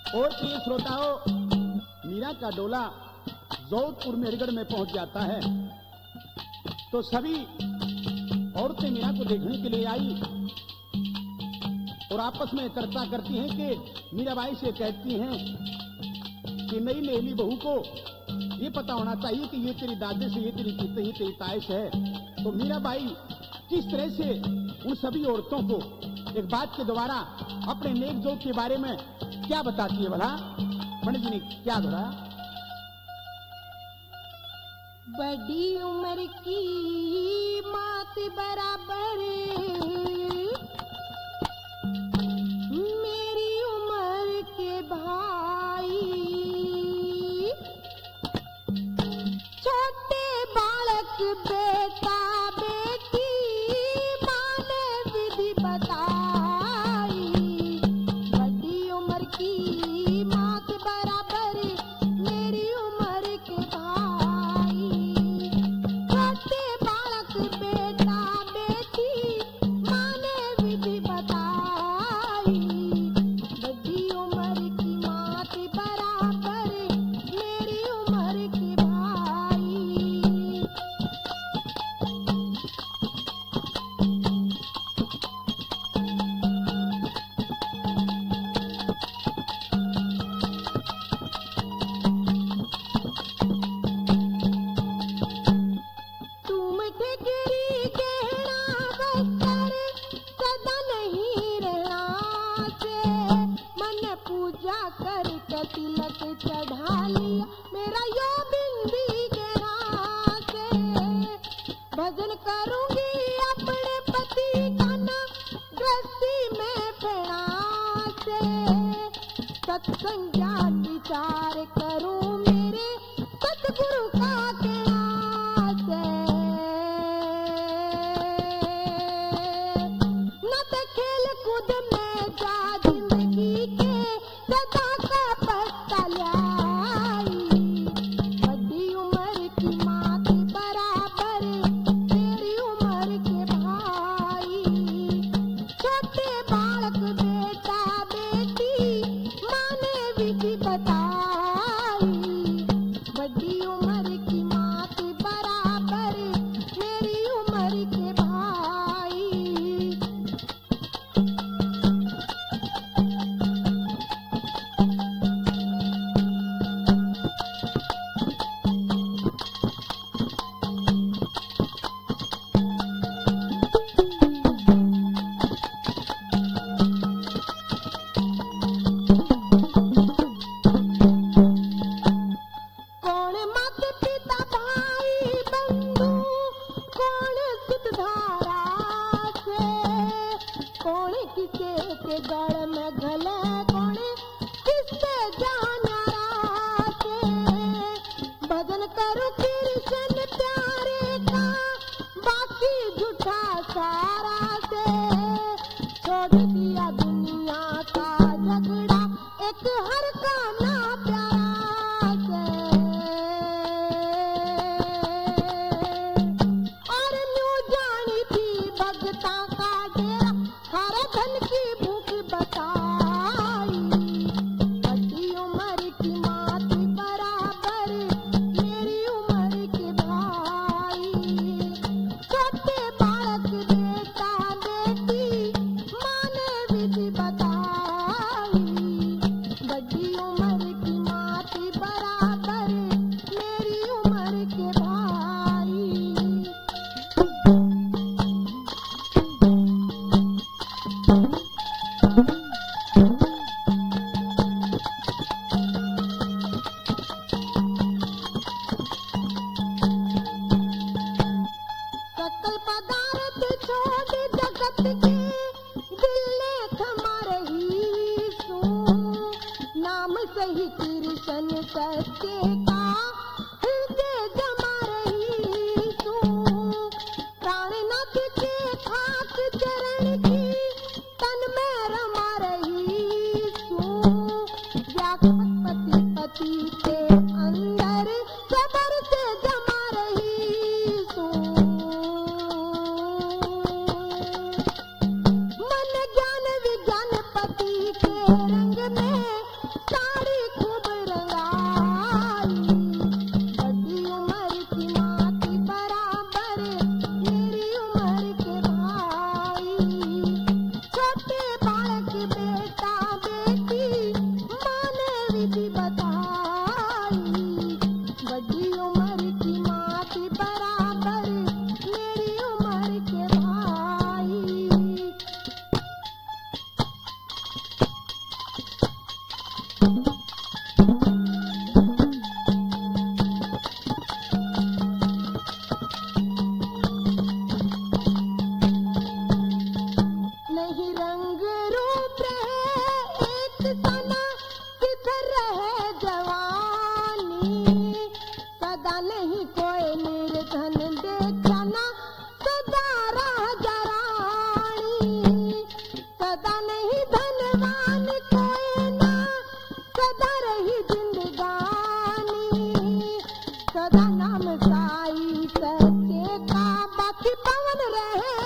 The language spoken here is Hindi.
और प्रिय श्रोताओं, मीरा का डोला जोधपुर मेहरगढ़ में पहुंच जाता है तो सभी औरतें मीरा को देखने के लिए आई और आपस में चर्चा करती हैं कि मीराबाई से कहती हैं कि नई नेली बहू को ये पता होना चाहिए कि ये तेरी दादे से, ये तेरी चीते, ये तेरी तायश है। तो मीराबाई किस तरह से उन सभी औरतों को एक बात के द्वारा अपने नेक जोग के बारे में क्या बताती है भला? पंडित जी ने क्या दोहराया? बड़ी उम्र की मात बराबर मेरी उम्र के भाई, छोटे बालक बेटा बेटी माँ ने विधि बताई। बड़ी उम्र की मात बराबर मेरी उम्र के भाई, छोटे बालक बेटा बेटी माँ ने विधि बताई। बड़ी उम्र की मात बराबर मेरी उम्र के भाई। तुम ठिकरी गहना बस्तर सदा नहीं रहना से, मन पूजा कर तिलक चढ़ा लिया मेरा यो बिंदी गहना से। भजन करूंगी अपने पति का ना गृहस्थी में फेरा से, सत्संग ज्ञान विचार करूं मेरे सतगुरु का कहना से। न तो खेल कूद में जा जिंदगी के सदा का पत्ता लाई। बड़ी उम्र की मात बराबर मेरी उम्र के भाई, छोटे बालक बेटा बेटी माँ ने विधि बताई। बड़ी उम्र की मात बराबर मेरी उम्र के भाई। कौन मात पिता भाई बंधु, कौन सुत धारा से, कौन किसे के गढ़ में घले, कौन किससे जाना से। भजन करो कृष्ण प्यारे का बाकी झूठा सारा से, छोड़ दिया दुनिया का झगड़ा एक हर का ना प्यारा से। और न्यू जानी थी भगता का डेरा, हर धन की भूख बताई। बड़ी उम्र की मात बराबर मेरी उम्र के भाई, छोटे बालक बेटा बेटी माँ ने विधि बताई। बड़ी उम्र की मात बराबर मेरी उम्र के भाई। सकल पदार्थ छोड़ जगत के दिल थमा रही सो, नाम सही कृष्ण सत्य का हृदय जमा रही सो। प्राणनाथ के खाक चरण की तन में रमा रही सो, व्यापक पति के अंदर सबर से जमा रही सो। मन ज्ञान विज्ञान पति के रंग में नहीं रंग रूप रहे एक सना, किधर रहे जवानी। सदा नहीं कोई निर्धन देखना, सदा राजा रानी। सदा नहीं धनवान कोई ना, सदा रही जिंदगानी। सदा नाम साई सच्चे का, बाकी पवन रहे